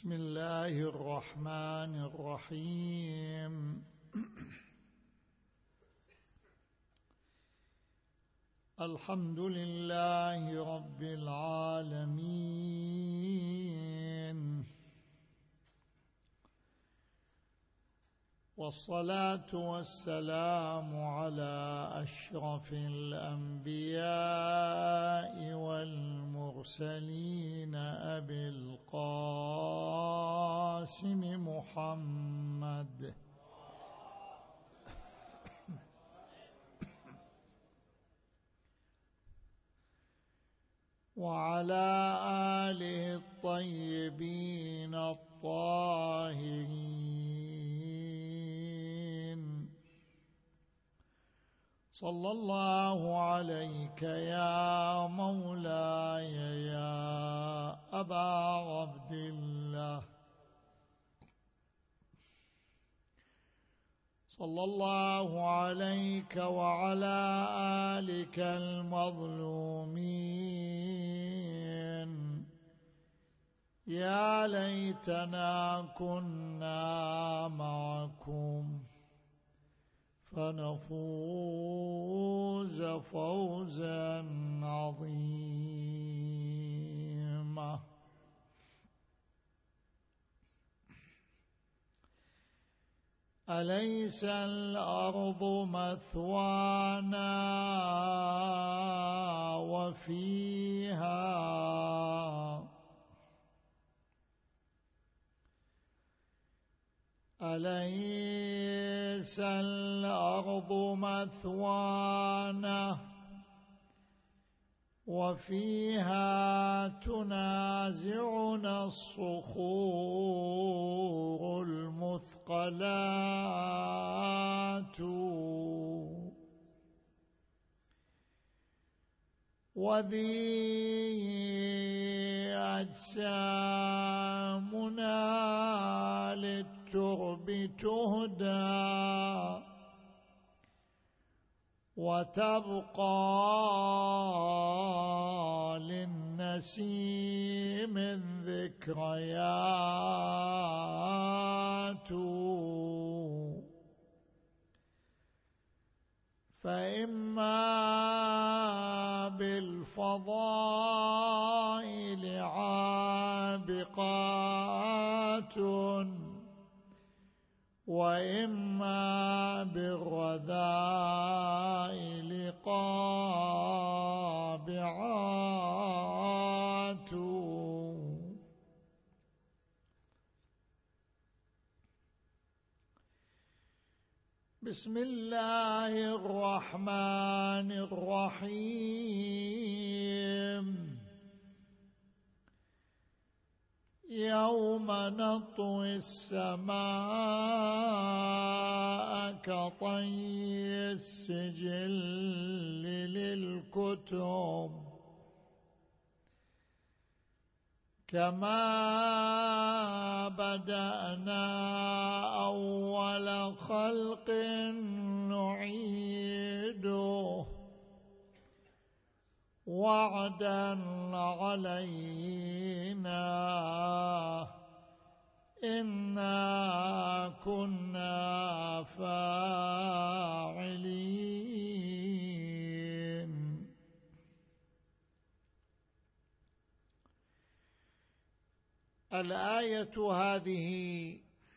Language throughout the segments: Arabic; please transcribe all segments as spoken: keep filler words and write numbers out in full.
بسم الله الرحمن الرحيم. الحمد لله رب العالمين، والصلاة والسلام على أشرف الأنبياء والمرسلين أبي القاسم محمد وعلى آله الطيبين الطاهرين. صلى الله عليك يا مولاي يا أبا عبد الله، صلى الله عليك وعلى آلك المظلومين. يا ليتنا كنا معكم فنفوز فوزا عظيما. أليس الأرض مثوانا وفيها أليس الأرض مثوانا وفيها تنازعنا الصخور المثقلات وذي أجسامنا للترب تهدى وتبقى للنسيم الذكريات. فإما بالفضائل عابقات وإما بالرذائل قابعات. بسم الله الرحمن الرحيم. يوم نطوي السماء كطي السجل للكتب كما بدأنا أول خلق نعيده وعدا علينا إنا كنا فاعلين. الآية هذه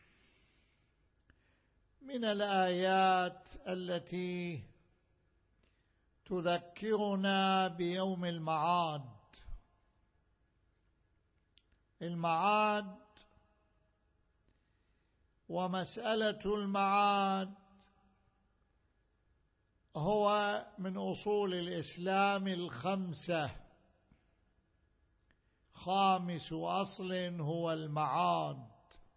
من الآيات التي تذكرنا بيوم المعاد. المعاد ومسألة المعاد هو من أصول الإسلام الخمسة، خامس أصل هو المعاد.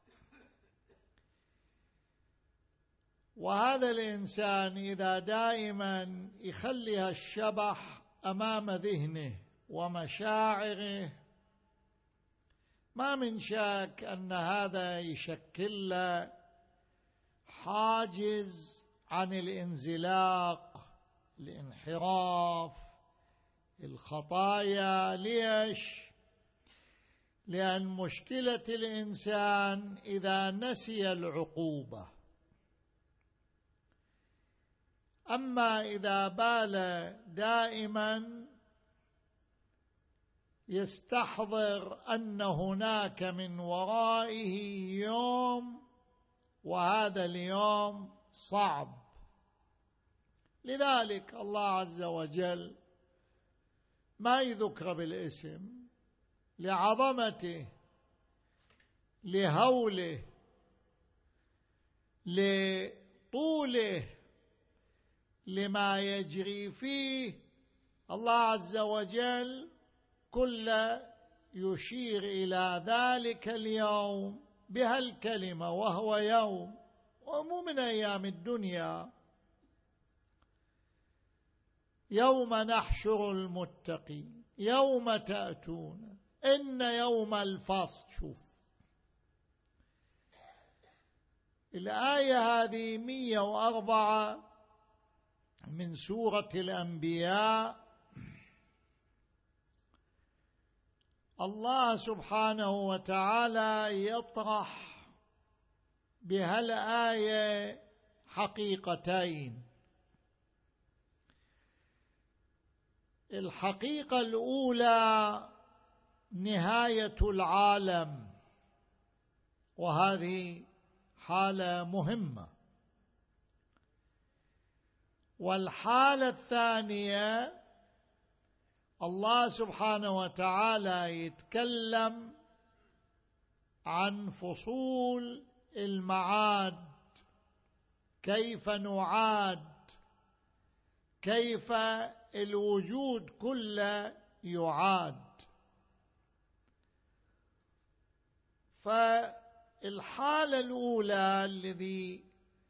وهذا الإنسان إذا دائما يخلي الشبح أمام ذهنه ومشاعره ما من شك أن هذا يشكل حاجز عن الانزلاق، الانحراف، الخطايا. ليش؟ لأن مشكلة الإنسان إذا نسي العقوبة. أما إذا بال دائما يستحضر أن هناك من ورائه يوم، وهذا اليوم صعب. لذلك الله عز وجل ما يذكر بالاسم لعظمته، لهوله، لطوله، لما يجري فيه. الله عز وجل كل يشير إلى ذلك اليوم بهالكلمة، وهو يوم، ومو من أيام الدنيا. يوم نحشر المتقين يوم تأتون إن يوم الفصل. شوف الآية هذه مئة وأربعة من سورة الأنبياء. الله سبحانه وتعالى يطرح بهالآية حقيقتين. الحقيقة الأولى نهاية العالم، وهذه حالة مهمة. والحالة الثانية الله سبحانه وتعالى يتكلم عن فصول المعاد، كيف نعاد، كيف الوجود كله يعاد. فالحالة الأولى الذي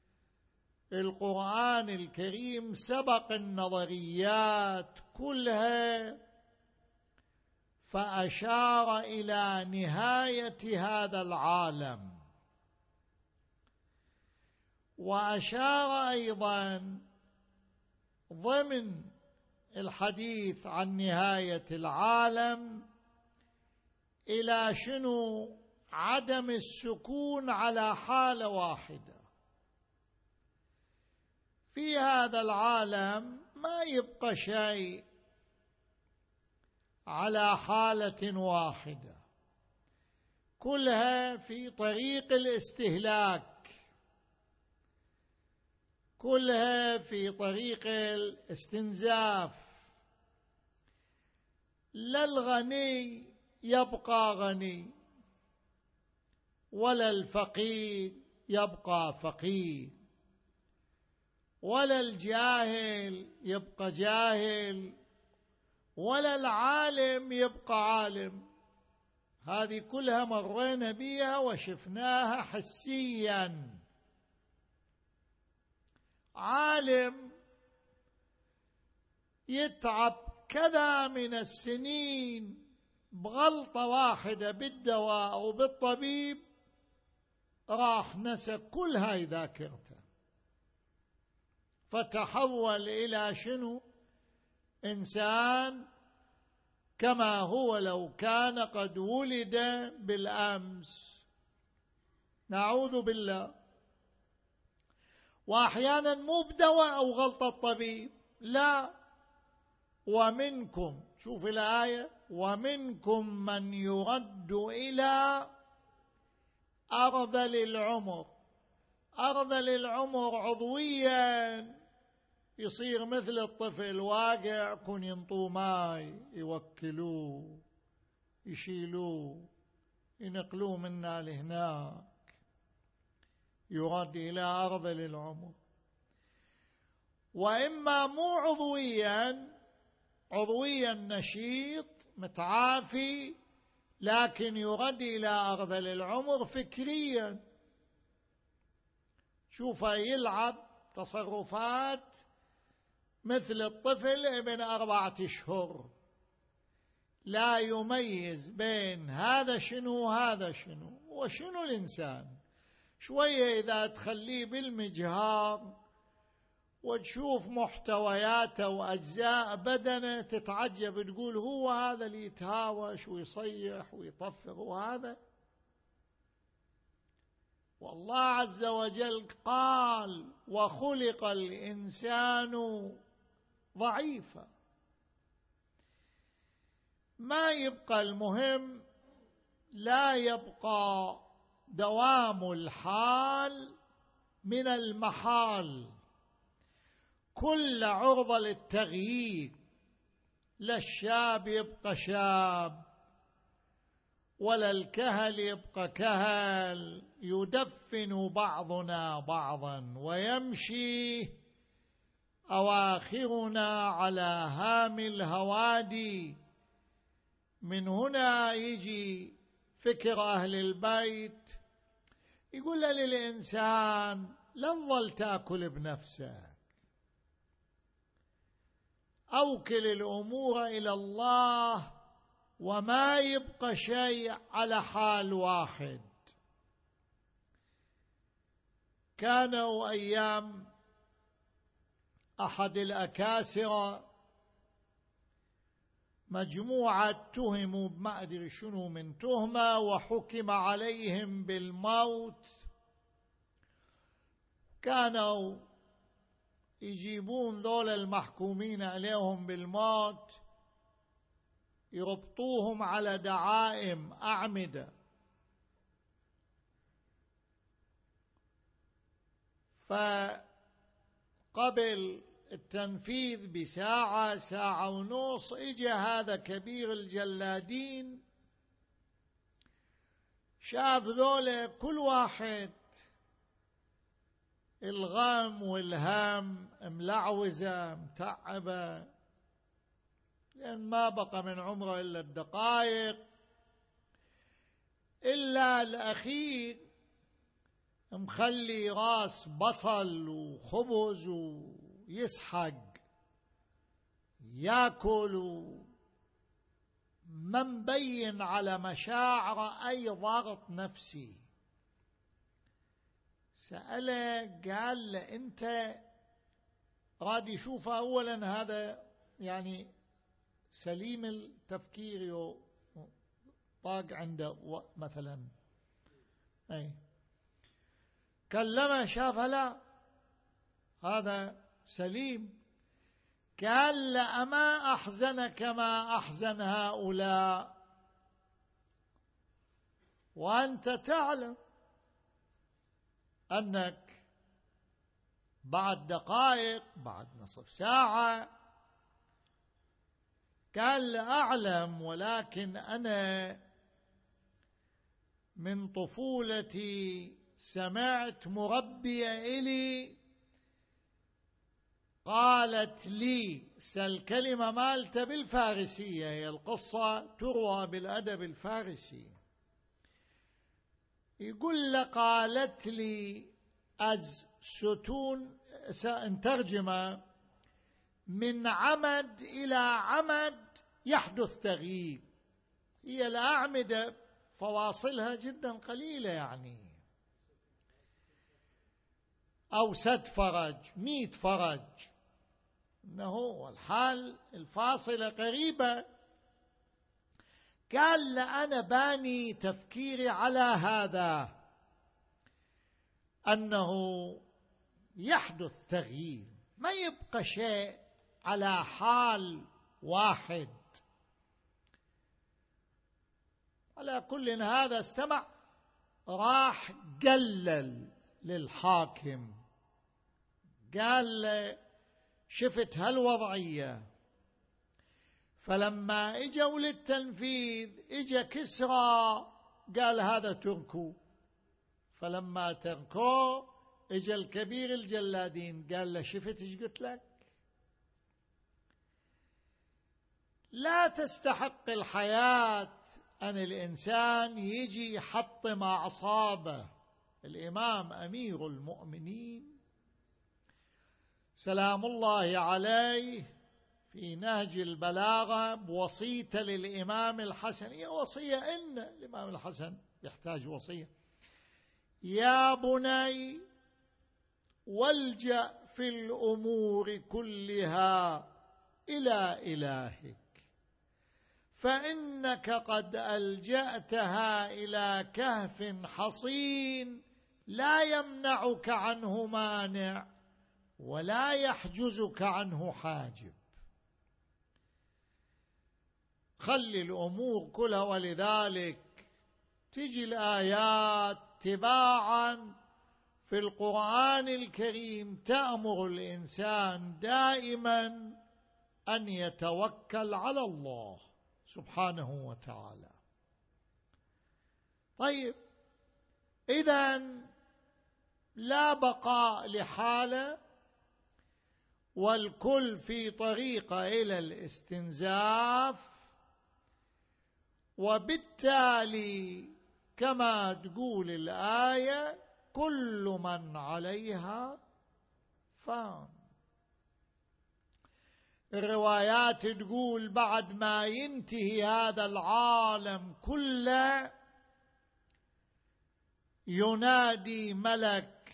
القرآن الكريم سبق النظريات كلها فأشار إلى نهاية هذا العالم، وأشار أيضا ضمن الحديث عن نهاية العالم إلى شنو؟ عدم السكون على حالة واحدة. في هذا العالم ما يبقى شيء على حالة واحدة، كلها في طريق الاستهلاك، كلها في طريق الاستنزاف. لا الغني يبقى غني، ولا الفقير يبقى فقير، ولا الجاهل يبقى جاهل، ولا العالم يبقى عالم. هذه كلها مرينا بها وشفناها حسيا. عالم يتعب كذا من السنين بغلطة واحدة بالدواء وبالطبيب، راح نسى كل هاي ذاكرته، فتحول إلى شنو؟ إنسان كما هو لو كان قد ولد بالأمس. نعوذ بالله. وأحيانا مو بدواء أو غلطة طبيب، لا. ومنكم، شوف الآية، ومنكم من يرد إلى أرذل العمر. أرذل العمر عضويا يصير مثل الطفل واقع، كن ينطوه ماي، يوكلوه، يشيلوه، ينقلوه منا لهناك، يرد إلى أرذل العمر. وإما مو عضويا، عضويا نشيط متعافي، لكن يرد إلى أرذل العمر فكريا. شوفه يلعب تصرفات مثل الطفل ابن أربعة أشهر، لا يميز بين هذا شنو وهذا شنو وشنو. الإنسان شوية إذا تخليه بالمجهار وتشوف محتوياته وأجزاء بدنه تتعجب، تقول هو هذا اللي يتهاوش ويصيح ويطفق هو هذا؟ والله عز وجل قال وخلق الإنسان ضعيفا. ما يبقى المهم، لا يبقى دوام الحال من المحال، كل عرضة للتغيير. لا الشاب يبقى شاب ولا الكهل يبقى كهل، يدفن بعضنا بعضا ويمشي أواخرنا على هام الهوادي. من هنا يجي فكر أهل البيت، يقول للإنسان لا تظل تأكل بنفسك، أوكل الأمور إلى الله، وما يبقى شيء على حال واحد. كانوا أيام أحد الأكاسرة مجموعة تهموا بما أدري شنو من تهمة، وحكم عليهم بالموت. كانوا يجيبون ذول المحكومين عليهم بالموت يربطوهم على دعائم أعمدة، فقبل التنفيذ بساعة ساعة ونص إجا هذا كبير الجلادين، شاف ذولا كل واحد الغم والهم ملعوزة متعبة، لأن ما بقى من عمره إلا الدقائق، إلا الأخير مخلي راس بصل وخبز ويسحق ياكل، ما مبين على مشاعره أي ضغط نفسي. سأله قال له أنت راد يشوف أولا هذا يعني سليم التفكير، طاق عنده مثلا أي كلمه شافها لا هذا سليم. قال له أما أحزنك ما أحزن هؤلاء وأنت تعلم أنك بعد دقائق بعد نصف ساعة. قال له أعلم، ولكن أنا من طفولتي سمعت مربية إلي قالت لي، الكلمة مالته بالفارسية، هي القصة تروى بالأدب الفارسي، يقول له قالت لي أز ستون، سنترجمه، من عمد إلى عمد يحدث تغيير. هي الأعمدة فواصلها جدا قليلة، يعني أو ست فرج مئة فرج، إنه الحال الفاصلة قريبة. قال له أنا باني تفكيري على هذا، أنه يحدث تغيير، ما يبقى شيء على حال واحد. على كل هذا استمع، راح قلل للحاكم، قال له شفت هالوضعية. فلما اجوا للتنفيذ اجا كسرى قال هذا تركوا، فلما تركوه اجا الكبير الجلادين قال له شفت ايش قلت لك؟ لا تستحق الحياة أن الإنسان يجي يحطم أعصابه. الإمام أمير المؤمنين سلام الله عليه في نهج البلاغة بوصيته للإمام الحسن، هي وصية إن الإمام الحسن يحتاج وصية، يا بني والجأ في الأمور كلها إلى إلهك، فإنك قد ألجأتها إلى كهف حصين لا يمنعك عنه مانع ولا يحجزك عنه حاجب. خلي الأمور كلها. ولذلك تجي الآيات تباعا في القرآن الكريم تأمر الإنسان دائما أن يتوكل على الله سبحانه وتعالى. طيب، إذن لا بقاء لحالة، والكل في طريقة إلى الاستنزاف، وبالتالي كما تقول الآية كل من عليها فان. الروايات تقول بعد ما ينتهي هذا العالم كله ينادي ملك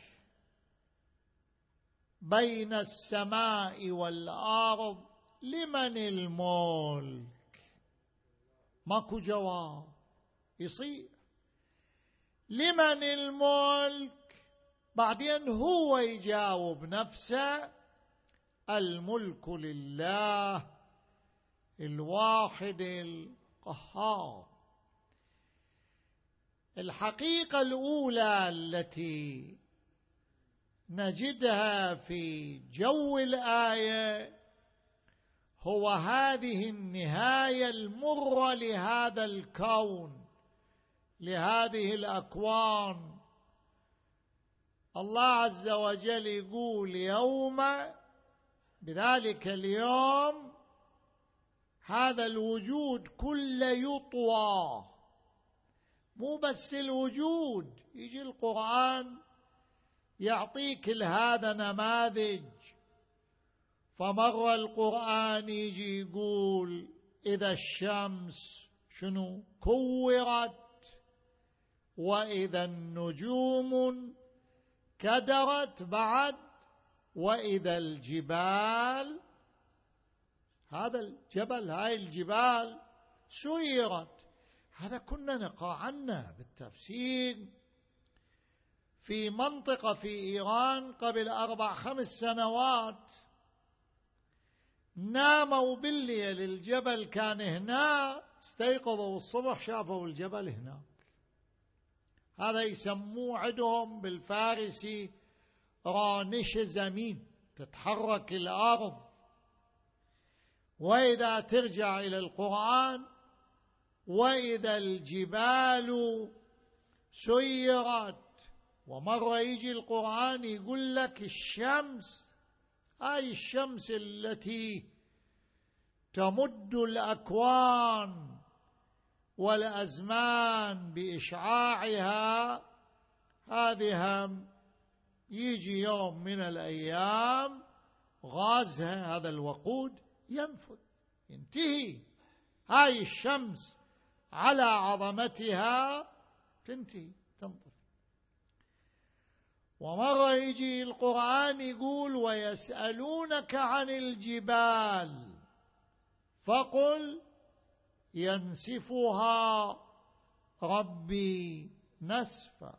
بين السماء والأرض: لمن الملك؟ ماكو جواب. يصير لمن الملك، بعدين هو يجاوب نفسه: الملك لله الواحد القهار. الحقيقة الأولى التي نجدها في جو الآية هو هذه النهاية المرة لهذا الكون، لهذه الأكوان. الله عز وجل يقول: يوم، بذلك اليوم هذا الوجود كله يطوى. مو بس الوجود، يجي القرآن يعطيك هذا نماذج. فمر القرآن يجي يقول: إذا الشمس شنو كورت، وإذا النجوم كدرت، بعد وإذا الجبال، هذا الجبل، هاي الجبال سيرت. هذا كنا نقرأ عنه بالتفسير في منطقة في إيران قبل أربع خمس سنوات. ناموا بالليل، الجبل كان هنا، استيقظوا الصبح شافوا الجبل هناك. هذا يسموه عندهم بالفارسي رانش زمين، تتحرك الأرض. وإذا ترجع إلى القرآن: وإذا الجبال سيرت. ومرة يجي القرآن يقول لك الشمس، هاي الشمس التي تمد الأكوان والأزمان بإشعاعها، هذه هم يجي يوم من الأيام غازها، هذا الوقود ينفذ، ينتهي. هاي الشمس على عظمتها تنتهي، تنطفي. ومرة يجي القرآن يقول: ويسألونك عن الجبال فقل ينسفها ربي نسفا.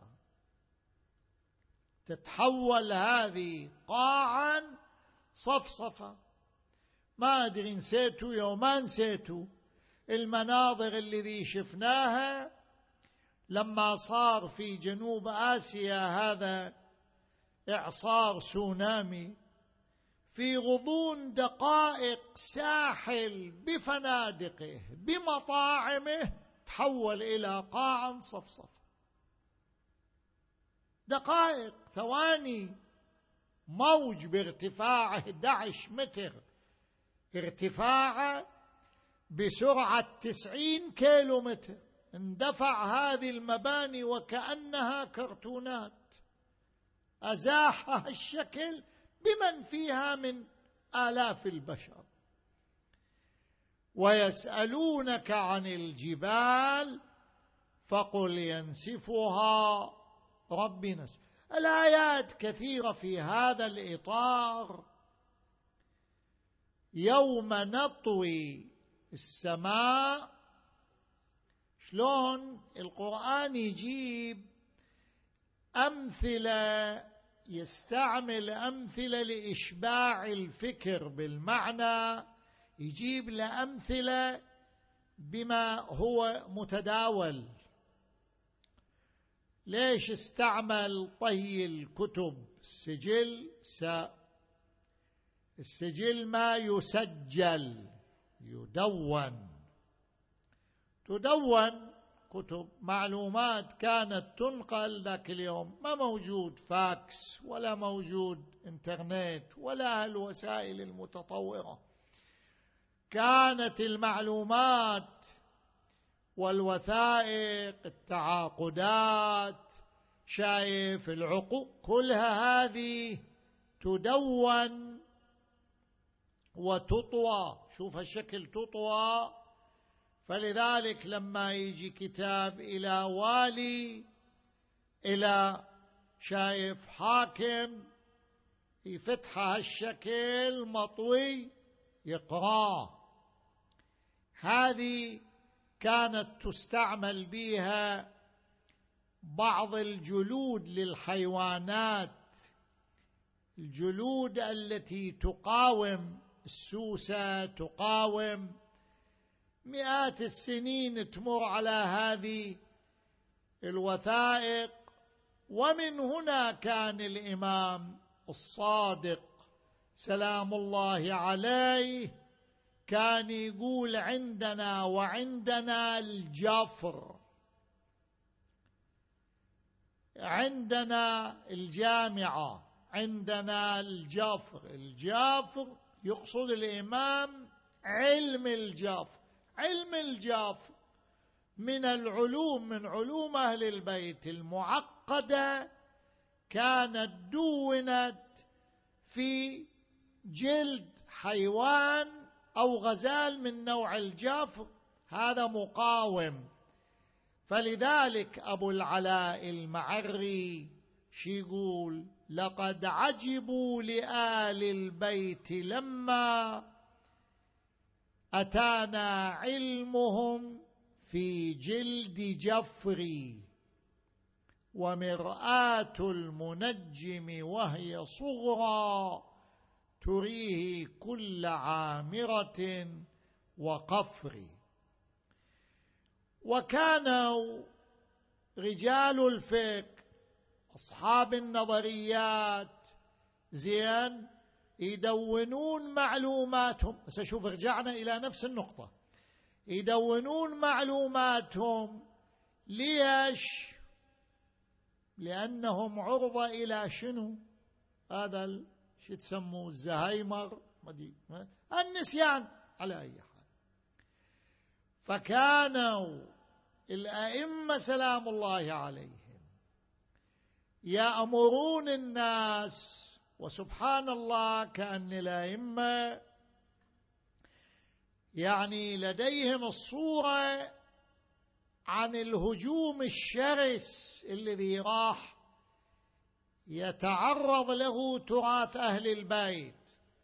تتحول هذه قاعا صفصفة. ما أدري نسيتوا يوما نسيتوا المناظر الذي شفناها لما صار في جنوب آسيا هذا إعصار سونامي. في غضون دقائق ساحل بفنادقه بمطاعمه تحول إلى قاعا صفصفة. دقائق، ثواني. موج بارتفاع أحد عشر متر، ارتفاعه بسرعة تسعين كيلو متر، اندفع هذه المباني وكأنها كرتونات، أزاحها الشكل بمن فيها من آلاف البشر. ويسألونك عن الجبال فقل ينسفها ربي نسفا. الآيات كثيرة في هذا الإطار. يوم نطوي السماء، شلون القرآن يجيب أمثلة، يستعمل أمثلة لإشباع الفكر بالمعنى، يجيب لأمثلة بما هو متداول. ليش استعمل طي الكتب؟ السجل ساء، السجل ما يسجل، يدون، تدون كتب معلومات كانت تنقل ذاك اليوم، ما موجود فاكس ولا موجود انترنت ولا هالوسائل المتطورة. كانت المعلومات والوثائق، التعاقدات، شايف العقود، كلها هذه تدون وتطوى. شوف هالشكل تطوى. فلذلك لما يجي كتاب إلى والي، إلى شايف حاكم، يفتح هالشكل مطوي يقراه. هذه كانت تستعمل بها بعض الجلود للحيوانات، الجلود التي تقاوم السوسة، تقاوم. مئات السنين تمر على هذه الوثائق. ومن هنا كان الإمام الصادق سلام الله عليه كان يقول عندنا وعندنا الجفر، عندنا الجامعة، عندنا الجفر. الجفر يقصد الإمام علم الجفر. علم الجفر من العلوم، من علوم أهل البيت المعقدة، كانت دونت في جلد حيوان أو غزال من نوع الجفر، هذا مقاوم. فلذلك أبو العلاء المعري شي يقول: لقد عجبوا لآل البيت لما أتانا علمهم في جلد جفري، ومرآة المنجم وهي صغرى تريه كل عامرة وقفر. وكانوا رجال الفقه أصحاب النظريات زين يدونون معلوماتهم. بس شوف، رجعنا إلى نفس النقطة، يدونون معلوماتهم. ليش؟ لأنهم عرضة إلى شنو؟ هذا شو تسموه، الزهايمر، النسيان، على أي حال. فكانوا الأئمة سلام الله عليهم يأمرون الناس، وسبحان الله كأن الأئمة يعني لديهم الصورة عن الهجوم الشرس الذي راح يتعرض له تراث أهل البيت.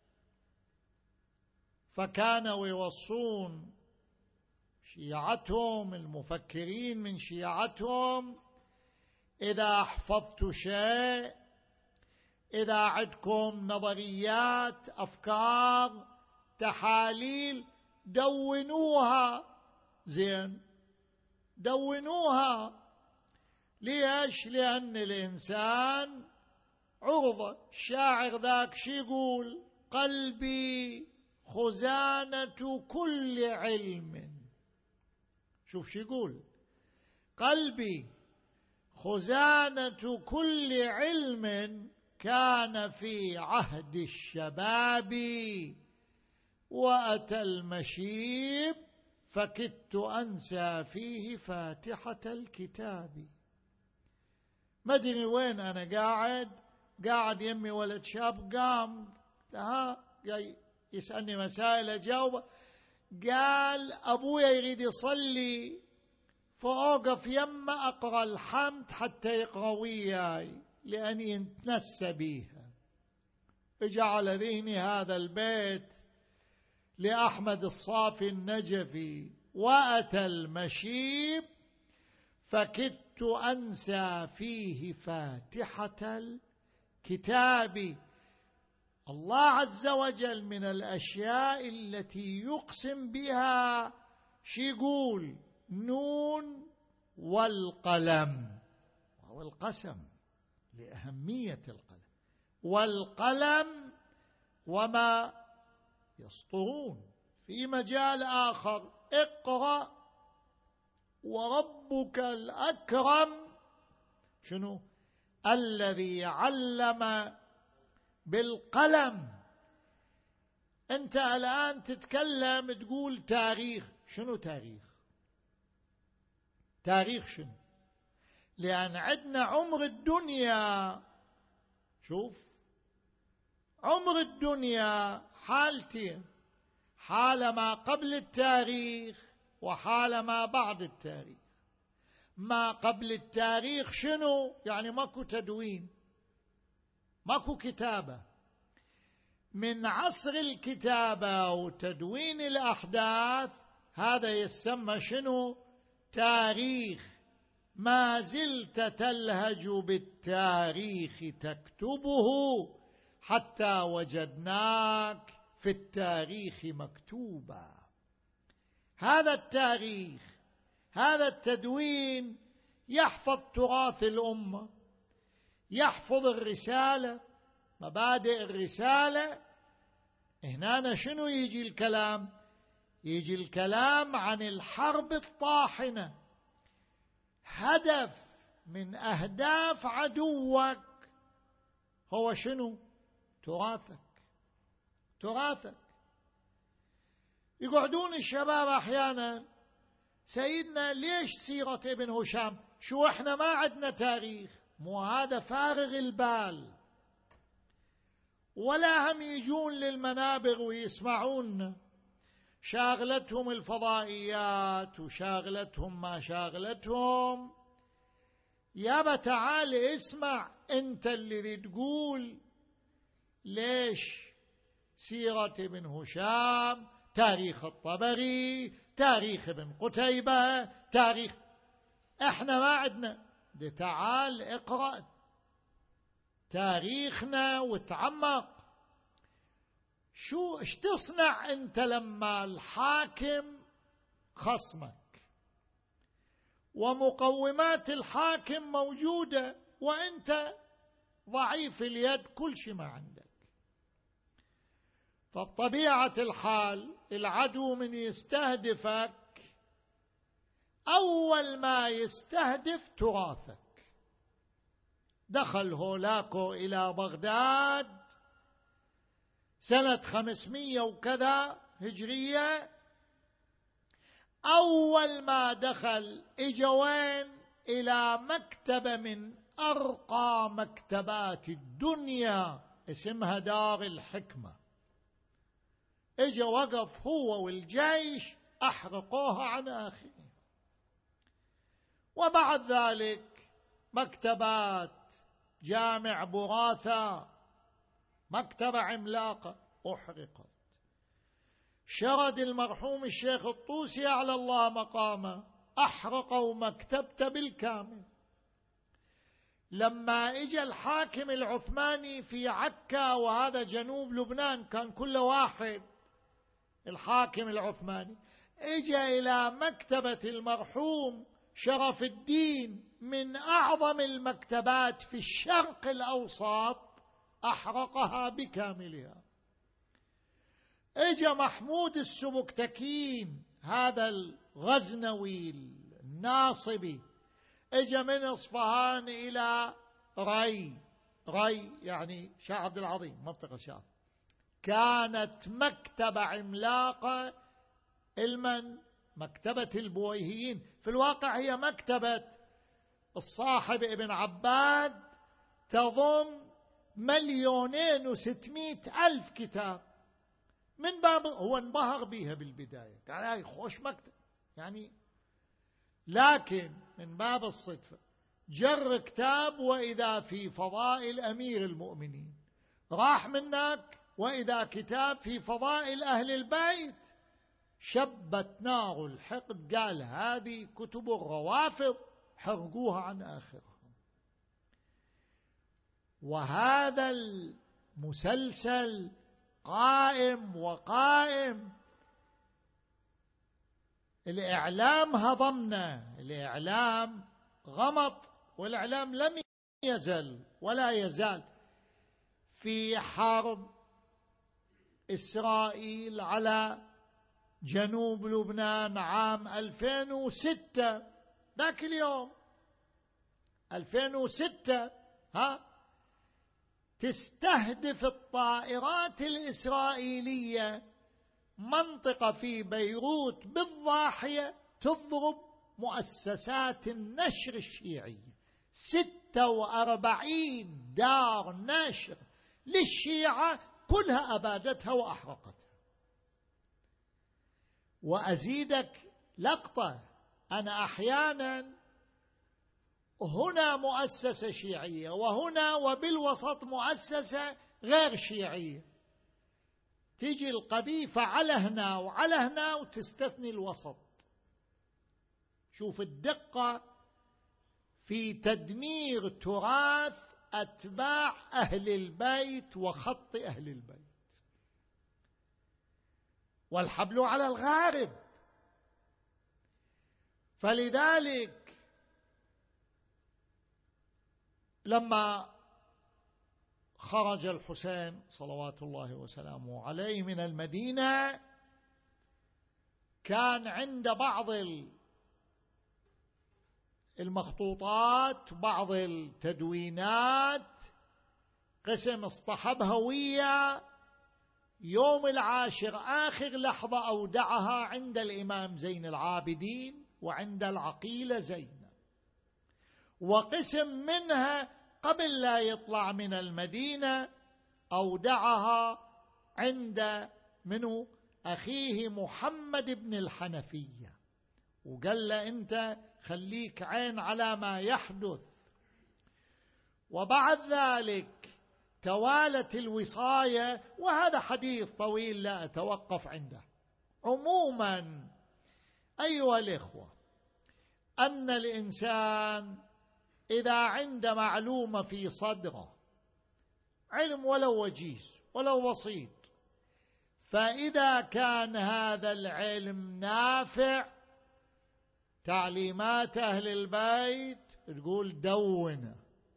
فكانوا يوصون شيعتهم، المفكرين من شيعتهم: إذا حفظت شيء، إذا عندكم نظريات، أفكار، تحاليل، دونوها. زين، دونوها. ليش؟ لأن الإنسان عرضة. الشاعر ذاك شي يقول: قلبي خزانة كل علم. شوف شي يقول: قلبي خزانة كل علم كان في عهد الشباب، وأتى المشيب فكدت أنسى فيه فاتحة الكتاب. ما أدري وين أنا قاعد، قاعد يمي ولد شاب قام ها جاي يسألني مسائل أجاوبه. قال: أبويا يريد يصلي، فأوقف يمه أقرأ الحمد حتى يقرأ وياي. لأن يتنسى بيها. فجعل ذهني هذا البيت لأحمد الصافي النجفي: وأتى المشيب فكدت أنسى فيه فاتحة الكتاب. الله عز وجل من الأشياء التي يقسم بها شي يقول: نون والقلم، وهو القسم لأهمية القلم، والقلم وما يسطرون. في مجال آخر: اقرأ وربك الأكرم شنو؟ الذي علم بالقلم. أنت الآن تتكلم تقول تاريخ. شنو تاريخ؟ تاريخ شنو؟ لأن عندنا عمر الدنيا. شوف، عمر الدنيا حالتين: حال ما قبل التاريخ وحال ما بعد التاريخ. ما قبل التاريخ شنو؟ يعني ماكو تدوين، ماكو كتابة. من عصر الكتابة وتدوين الأحداث هذا يسمى شنو؟ تاريخ. ما زلت تلهج بالتاريخ تكتبه حتى وجدناك في التاريخ مكتوبا. هذا التاريخ، هذا التدوين يحفظ تراث الأمة، يحفظ الرسالة، مبادئ الرسالة. هنا شنو يجي الكلام؟ يجي الكلام عن الحرب الطاحنة. هدف من أهداف عدوك هو شنو؟ تراثك. تراثك. يقعدون الشباب أحيانا: سيدنا ليش سيرة ابن هشام؟ شو احنا ما عندنا تاريخ؟ مو هذا فارغ البال. ولا هم يجون للمنابر ويسمعون، شاغلتهم الفضائيات وشاغلتهم ما شاغلتهم. يابا تعال اسمع، انت اللي تقول ليش سيرة ابن هشام، تاريخ الطبري، تاريخ ابن قتيبة، تاريخ. احنا ما عندنا. دي تعال اقرأ تاريخنا وتعمق. شو ايش تصنع انت لما الحاكم خصمك ومقومات الحاكم موجودة وانت ضعيف اليد، كل شيء ما عندك؟ فبطبيعة الحال العدو من يستهدفك أول ما يستهدف تراثك. دخل هولاكو إلى بغداد سنة خمسمية وكذا هجرية. أول ما دخل إجا وين؟ إلى مكتبة من أرقى مكتبات الدنيا اسمها دار الحكمة. إجا وقف هو والجيش، أحرقوها عن آخره. وبعد ذلك مكتبات جامع براثة، مكتبة عملاقة، أحرقت. شرد المرحوم الشيخ الطوسي على الله مقامه، أحرقوا مكتبته بالكامل. لما إجا الحاكم العثماني في عكا، وهذا جنوب لبنان، كان كل واحد الحاكم العثماني، إجا إلى مكتبة المرحوم شرف الدين من أعظم المكتبات في الشرق الأوسط، أحرقها بكاملها. إجا محمود السبكتكين، هذا الغزنوي الناصبي، إجا من إصفهان إلى ري. ري يعني شاه عبد العظيم، منطقة شاه. كانت مكتبة عملاقة. المن مكتبة البويهيين، في الواقع هي مكتبة الصاحب ابن عباد، تضم مليونين وستمائة ألف كتاب. من باب هو انبهر بها بالبداية، قال هاي خوش مكتب يعني، لكن من باب الصدفة جر كتاب وإذا في فضائل أمير المؤمنين، راح منك وإذا كتاب في فضائل أهل البيت، شبت نار الحقد، قال هذه كتب الروافض حرقوها عن آخرهم. وهذا المسلسل قائم وقائم. الإعلام هضمنا، الإعلام غمط، والإعلام لم يزل ولا يزال في حرب إسرائيل على جنوب لبنان عام ألفين وستة، ذاك اليوم ألفين وستة، ها تستهدف الطائرات الإسرائيلية منطقة في بيروت بالضاحية، تضرب مؤسسات النشر الشيعية، ستة وأربعين دار نشر للشيعة كلها أبادتها وأحرقتها. وأزيدك لقطة، أنا أحيانا هنا مؤسسة شيعية وهنا وبالوسط مؤسسة غير شيعية، تيجي القذيفة على هنا وعلى هنا وتستثني الوسط. شوف الدقة في تدمير تراث أتباع أهل البيت وخط أهل البيت، والحبل على الغارب. فلذلك لما خرج الحسين صلوات الله وسلامه عليه من المدينة، كان عند بعض المخطوطات بعض التدوينات قسم اصطحب هوية يوم العاشر آخر لحظة أودعها عند الإمام زين العابدين وعند العقيلة زينب، وقسم منها قبل لا يطلع من المدينة أودعها عند منه أخيه محمد بن الحنفية، وقال له أنت خليك عين على ما يحدث. وبعد ذلك توالت الوصاية، وهذا حديث طويل لا أتوقف عنده. عموما أيها الإخوة، أن الإنسان إذا عند معلومة في صدره، علم ولو وجيز ولو بسيط، فإذا كان هذا العلم نافع، تعليمات أهل البيت تقول دونه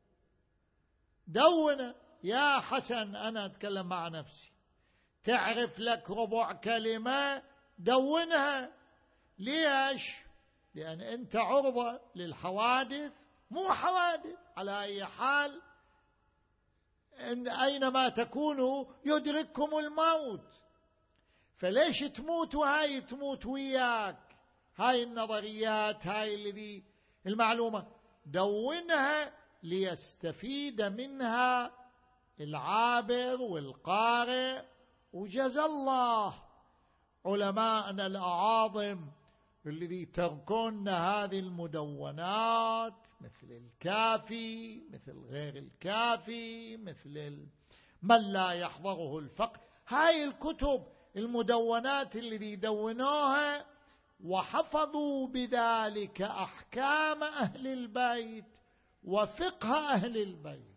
دونه. يا حسن أنا أتكلم مع نفسي، تعرف لك ربع كلمة دونها. ليش؟ لأن أنت عرضة للحوادث، مو حوادث على أي حال، إن أينما تكونوا يدرككم الموت، فليش تموت وهاي تموت وياك؟ هاي النظريات، هاي الذي المعلومة دونها ليستفيد منها العابر والقارئ. وجزى الله علماءنا الأعاظم الذي تركون هذه المدونات، مثل الكافي، مثل غير الكافي، مثل من لا يحضره الفقه، هاي الكتب المدونات الذي دونوها وحفظوا بذلك أحكام أهل البيت وفقه أهل البيت.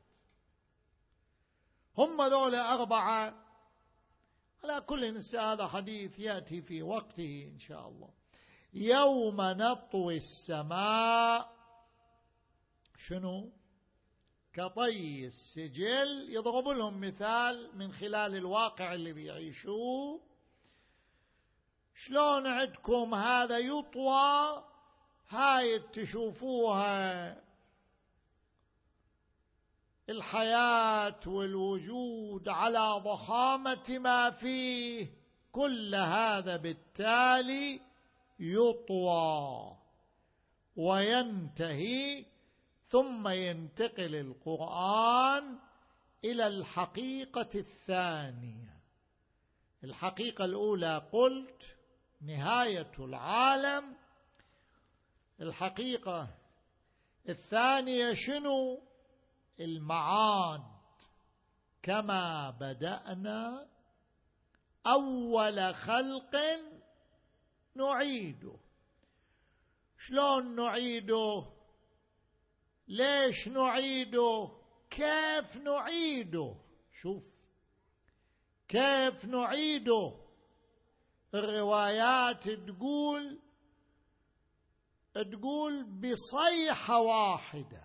هم ذول أربعة. على كل هذا حديث يأتي في وقته إن شاء الله. يوم نطوي السماء شنو؟ كطي السجل. يضرب لهم مثال من خلال الواقع الذي يعيشوه. شلون عندكم هذا يطوى، هاي تشوفوها الحياة والوجود على ضخامة ما فيه، كل هذا بالتالي يطوى وينتهي، ثم ينتقل القرآن إلى الحقيقة الثانية. الحقيقة الأولى قلت نهاية العالم، الحقيقة الثانية شنو؟ المعاد، كما بدأنا أول خلق نعيده. شلون نعيده؟ ليش نعيده؟ كيف نعيده؟ شوف كيف نعيده. الروايات تقول تقول بصيحة واحدة.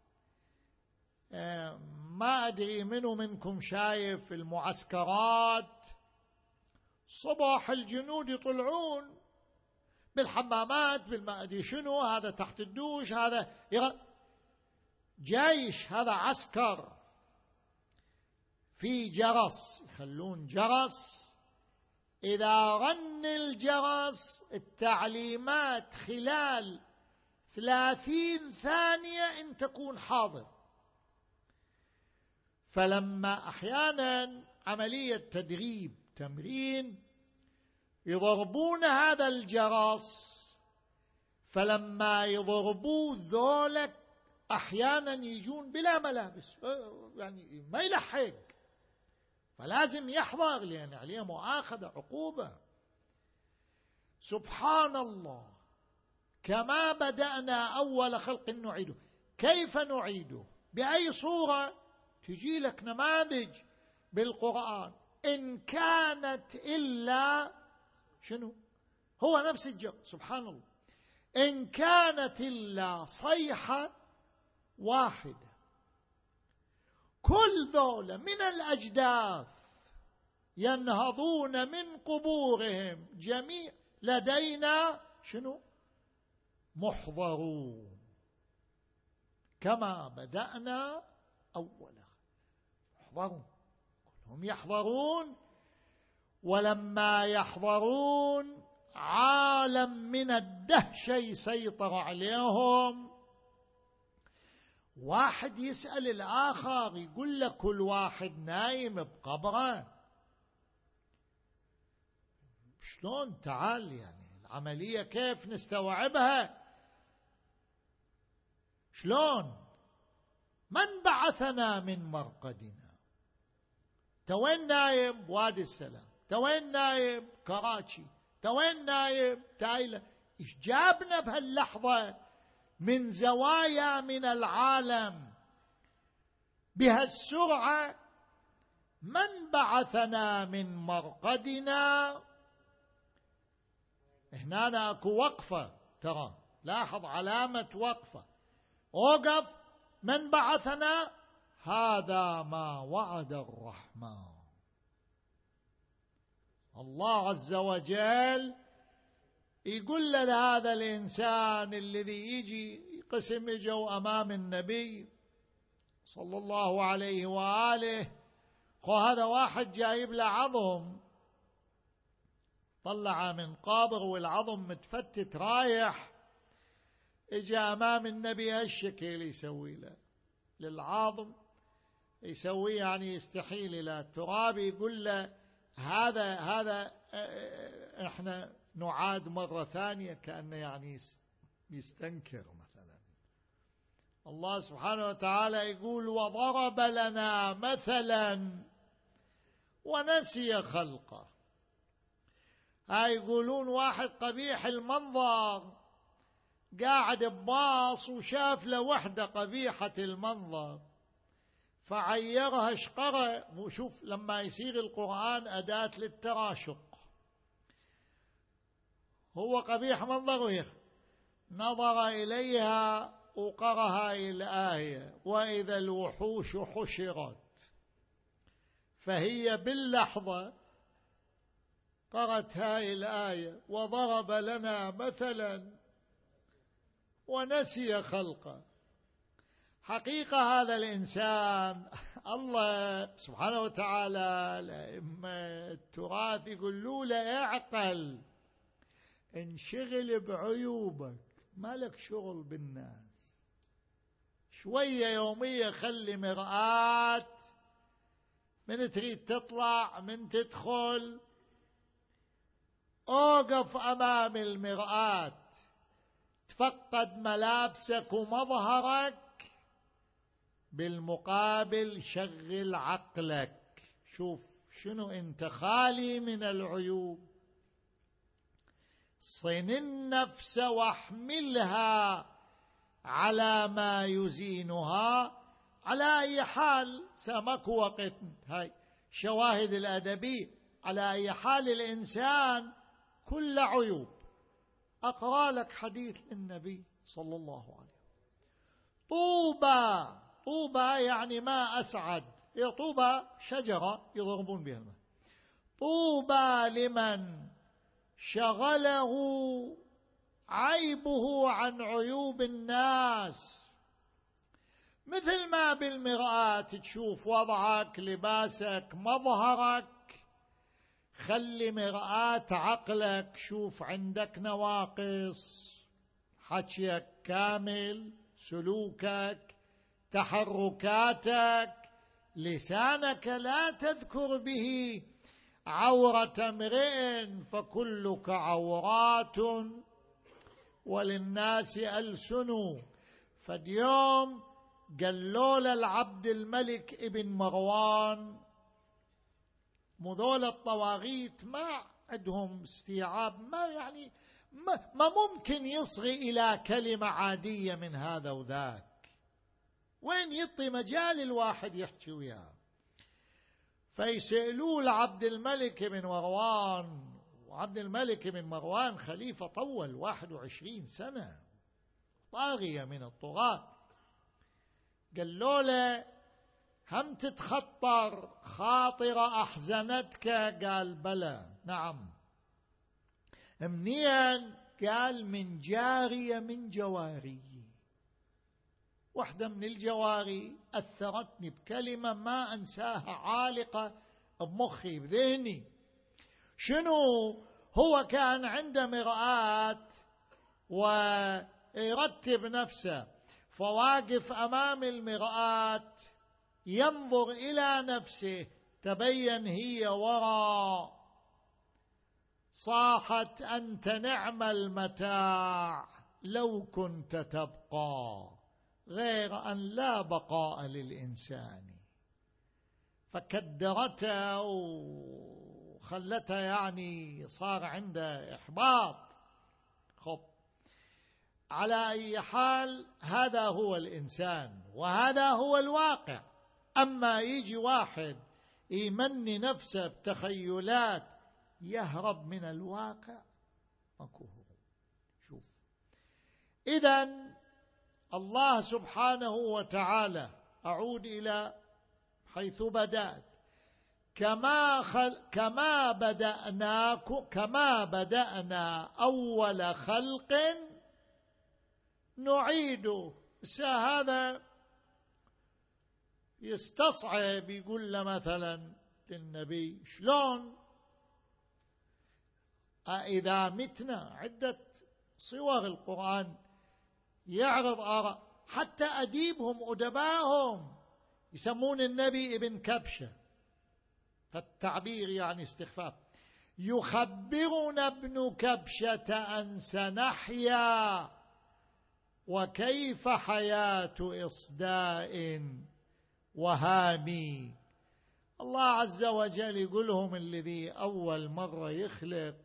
ما أدري منو منكم شايف المعسكرات صباح الجنود يطلعون بالحمامات بالما أدري شنو، هذا تحت الدوش، هذا جيش، هذا عسكر، في جرس، يخلون جرس، إذا رن الجرس التعليمات خلال ثلاثين ثانية أن تكون حاضر. فلما أحيانا عملية تدريب تمرين يضربون هذا الجرس، فلما يضربوه ذولك أحيانا يجون بلا ملابس، يعني ما يلحق، فلازم يحضر لأن عليه مؤاخذة عقوبة. سبحان الله، كما بدأنا أول خلق نعيده. كيف نعيده؟ بأي صورة؟ تجي لك نماذج بالقرآن. إن كانت إلا شنو؟ هو نفس الجو. سبحان الله، إن كانت إلا صيحة واحدة، كل ذولا من الأجداث ينهضون من قبورهم جميع لدينا شنو؟ محضرون، كما بدأنا أولا. محضرون، كلهم يحضرون. ولما يحضرون عالم من الدهشة يسيطر عليهم. واحد يسأل الآخر يقول له كل واحد نايم بقبره. شلون؟ تعال، يعني العملية كيف نستوعبها؟ شلون؟ من بعثنا من مرقدنا؟ توين نايم؟ وادي السلام. توين نايم؟ كراتشي. توين نايم؟ تايلاند. إيش جابنا بهاللحظة من زوايا من العالم بهالسرعة؟ من بعثنا من مرقدنا. هنا اكو وقفة، ترى لاحظ علامة وقفة. اوقف. من بعثنا؟ هذا ما وعد الرحمن. الله عز وجل يقول لهذا الإنسان الذي يجي قسم يجوا أمام النبي صلى الله عليه وآله، خو هذا واحد جايب له عظم، طلع من قابر والعظم متفتت رايح، اجى أمام النبي هالشكل يسوي له للعظم، يسوي يعني يستحيل إلى التراب، يقول له هذا هذا احنا نعاد مرة ثانية، كأنه يعني يستنكر مثلا. الله سبحانه وتعالى يقول وضرب لنا مثلا ونسي خلقه. هاي يقولون واحد قبيح المنظر قاعد بباص وشاف له وحدة قبيحة المنظر فعيرها اشقرة. وشوف لما يصير القرآن أداة للتراشق، هو قبيح منظر، نظر إليها وقرأ هاي الآية وإذا الوحوش حشرت، فهي باللحظة قرأت هاي الآية وضرب لنا مثلا ونسي خلقه. حقيقة هذا الإنسان الله سبحانه وتعالى لأئمة التراث يقولوا له اعقل، انشغل بعيوبك، ما لك شغل بالناس. شوية يومية خلي مرآة، من تريد تطلع من تدخل اوقف أمام المرآة، تفقد ملابسك ومظهرك، بالمقابل شغل عقلك، شوف شنو انت خالي من العيوب. صن النفس واحملها على ما يزينها. على أي حال سامك وقت هاي شواهد الأدبية. على أي حال الإنسان كل عيوب. أقرأ لك حديث النبي صلى الله عليه وسلم: طوبى، طوبى يعني ما أسعد، هي طوبى شجرة يضربون بها الماء. طوبى لمن شغله عيبه عن عيوب الناس. مثل ما بالمرآة تشوف وضعك، لباسك، مظهرك، خلي مرآة عقلك، شوف عندك نواقص، حكيك كامل، سلوكك، تحركاتك، لسانك لا تذكر به عورة امرئ فكلك عورات وللناس ألسن. فاليوم قالوا للعبد الملك ابن مروان، مذول الطواغيت ما عندهم استيعاب، ما يعني ما, ما ممكن يصغي إلى كلمة عادية من هذا وذاك، وين يعطي مجال الواحد يحكي وياه. فيسألوا لعبد الملك بن مروان، وعبد الملك بن مروان خليفة طول واحد وعشرين سنة، طاغية من الطغاة. قالوا له: هم تتخطر خاطرة أحزنتك؟ قال: بلى، نعم. منين؟ قال: من جارية من جواري، واحدة من الجواري أثرتني بكلمة ما أنساها، عالقة بمخي بذهني. شنو؟ هو كان عنده مرآة ويرتب نفسه، فواقف أمام المرآة ينظر إلى نفسه، تبين هي وراء، صاحت: أنت نعم المتاع لو كنت تبقى، غير أن لا بقاء للإنسان. فكدرته وخلته يعني صار عنده إحباط. خب، على أي حال هذا هو الإنسان وهذا هو الواقع. أما يجي واحد يمني نفسه بتخيلات يهرب من الواقع، ماكو. شوف، إذن الله سبحانه وتعالى، أعود إلى حيث بدأت، كما خل كما بدأناكم كما بدأنا أول خلق نعيده. بس هذا يستصعب، يقول له مثلا للنبي: شلون أإذا متنا؟ عدة صور القرآن يعرض آراء، حتى أديبهم أدباهم يسمون النبي ابن كبشة، فالتعبير يعني استخفاف. يخبرنا ابن كبشة أن سنحيا وكيف حياة إصداء وهامي. الله عز وجل يقولهم الذي أول مرة يخلق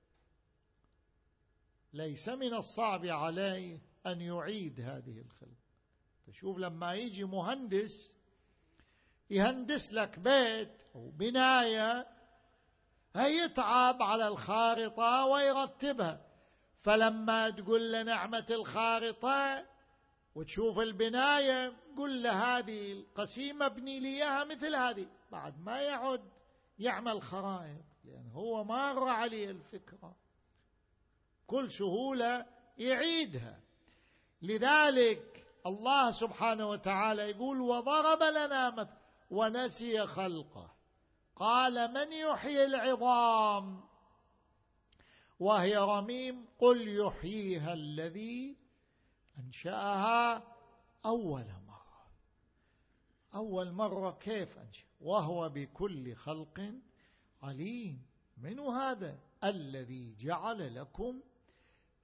ليس من الصعب عليه أن يعيد هذه الخلق. تشوف لما يجي مهندس يهندس لك بيت أو بناية، هيتعب على الخارطة ويرتبها، فلما تقول له نعمة الخارطة وتشوف البناية قل له هذه القسيمة ابني لي إياها مثل هذه، بعد ما يعد يعمل خرائط، لأن هو مر عليه الفكرة، كل سهولة يعيدها. لذلك الله سبحانه وتعالى يقول: وضرب لنا مثل ونسي خلقه، قال: من يحيي العظام وهي رميم؟ قل يحييها الذي أنشأها أول مرة. أول مرة كيف أنشأ؟ وهو بكل خلق عليم. من هذا الذي جعل لكم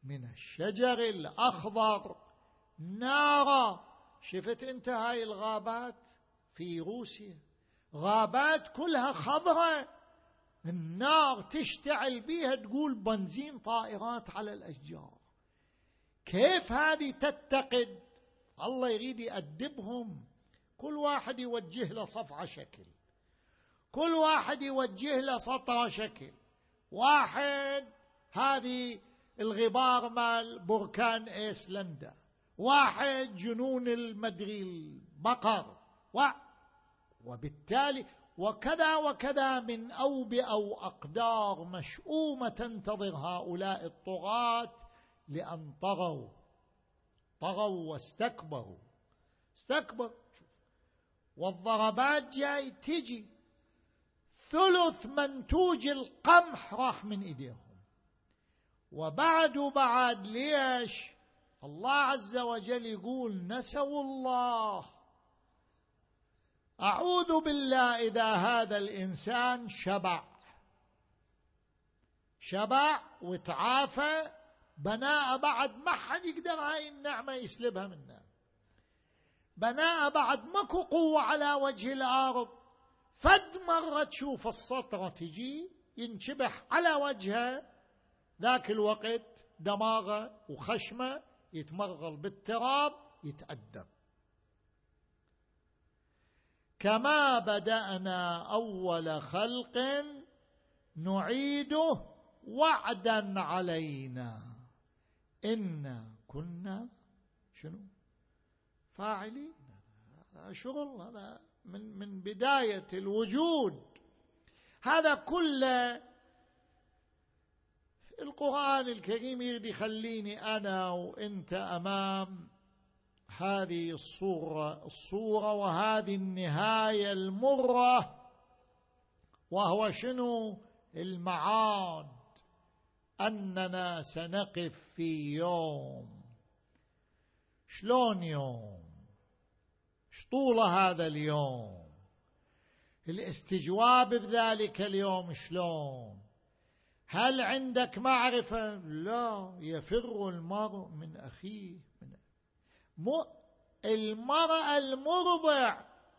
من الشجر الأخضر نارا. شفت انت هاي الغابات في روسيا، غابات كلها خضراء، النار تشتعل بيها تقول بنزين طائرات على الأشجار. كيف هذه تتقد؟ الله يريد يأدبهم، كل واحد يوجه له صفعة شكل، كل واحد يوجه له سطرة شكل. واحد هذه الغبار مال بركان ايسلندا، واحد جنون المدري البقر، و... وبالتالي وكذا وكذا من أوبئة وأقدار مشؤومة تنتظر هؤلاء الطغاة لأن طغوا طغوا واستكبروا استكبر. والضربات جاي تجي، ثلث منتوج القمح راح من إيديهم. وبعد بعد ليش؟ الله عز وجل يقول نسوا الله. أعوذ بالله إذا هذا الإنسان شبع شبع وتعافى، بناء بعد ما حد يقدر هاي النعمة يسلبها منا، بناء بعد ماكو قوة على وجه الأرض. فد مرة تشوف السطرة تجي ينشبح على وجهه، ذاك الوقت دماغه وخشمه يتمرغل بالتراب يتأدب. كما بدأنا أول خلق نعيده وعدا علينا إنا كنا شنو فاعلين. هذا شغل، هذا من من بداية الوجود. هذا كله القرآن الكريم يريد يخليني أنا وإنت أمام هذه الصورة الصورة وهذه النهاية المرة، وهو شنو؟ المعاد، أننا سنقف في يوم. شلون يوم؟ شطول هذا اليوم؟ الاستجواب بذلك اليوم شلون؟ هل عندك معرفة؟ لا، يفر المرء من أخيه. من المرأة المرضع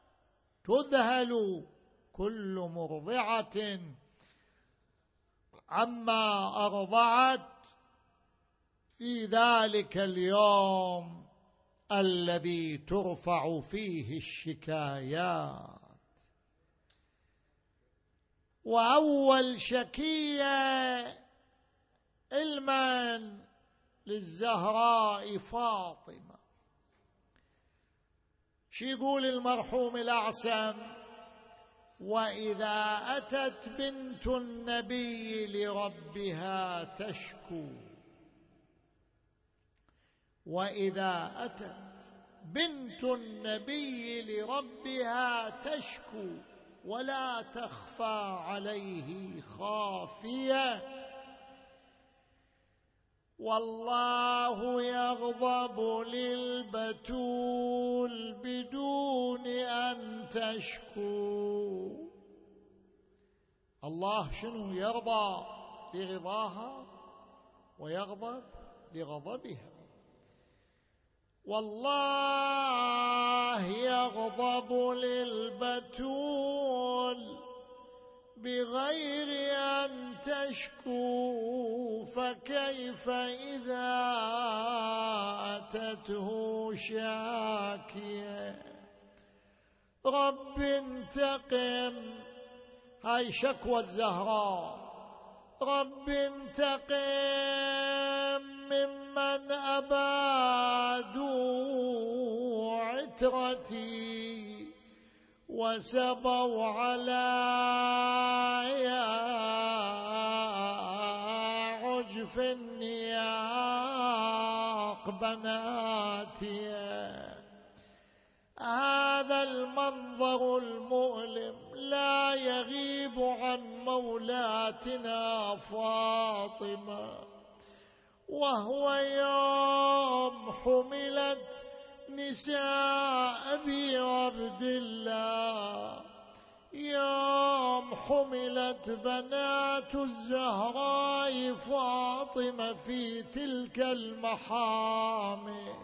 تذهل كل مرضعة عما أرضعت في ذلك اليوم الذي ترفع فيه الشكايات. وأول شكية المن للزهراء فاطمة. شي يقول المرحوم الأعسم؟ وإذا أتت بنت النبي لربها تشكو، وإذا أتت بنت النبي لربها تشكو ولا تخفى عليه خافية، والله يغضب للبتول بدون أن تشكو. الله شنو؟ يرضى برضاها ويغضب لغضبها. والله يغضب للبتول بغير أن تشكو، فكيف إذا أتته شاكية. رب انتقم، هاي شكوى الزهراء، رب انتقم ممن أبادوا عترتي وسبوا على عجف النياق بناتي. هذا المنظر المؤلم لا يغيب عن مولاتنا فاطمة، وهو يوم حملت نساء أبي عبد الله، يوم وحملت بنات الزهراء فاطمة في تلك المحامل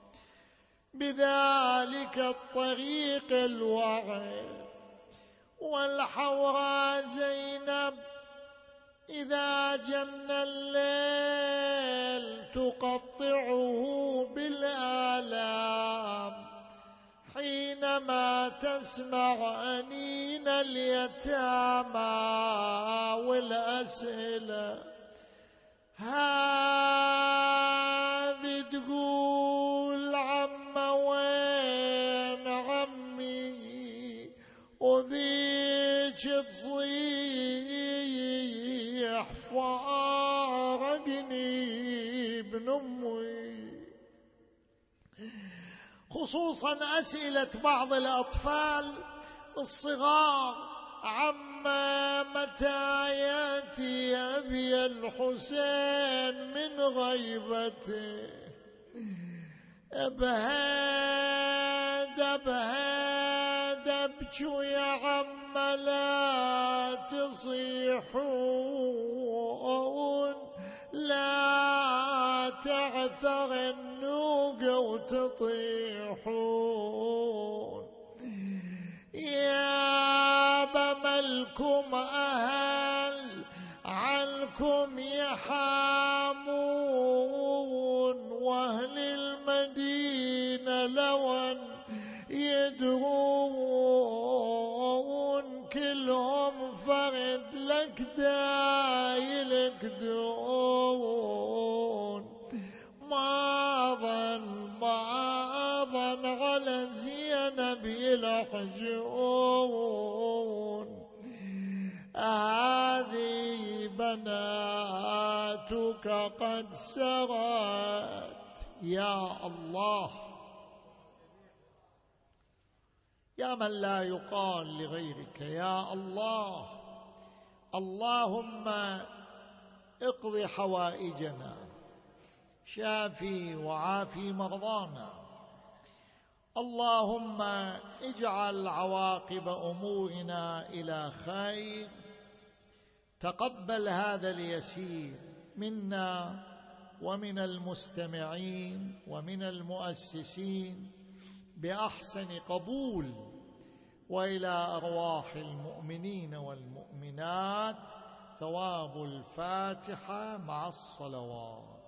بذلك الطريق الوعر. والحوراء زينب إذا جن الليل تقطعه بالآلام حينما تسمع أنين اليتامى والأسئلة. هذه تقول عم وين عمي، وذيك تصيح فارقني ابن أمي. خصوصا أسئلة بعض الأطفال الصغار: عما متى يأتي أبي الحسين من غيبته؟ أبهاد أبهاد أبكوا يا عم لا تصيحون، لا تعثر النوق وتطيحون. يا بملكم أهل عنكم يحامون، وأهل المدينة لون يدرون، كلهم فرد لك دايلك دون. ما ظن ما ظن على زينب يلحجون. هذه بناتك قد سرت. يا الله، يا من لا يقال لغيرك يا الله. اللهم اقض حوائجنا، شافي وعافي مرضانا. اللهم اجعل عواقب أمورنا إلى خير. تقبل هذا اليسير منا ومن المستمعين ومن المؤسسين بأحسن قبول، وإلى أرواح المؤمنين والمؤمنات ثواب الفاتحة مع الصلوات.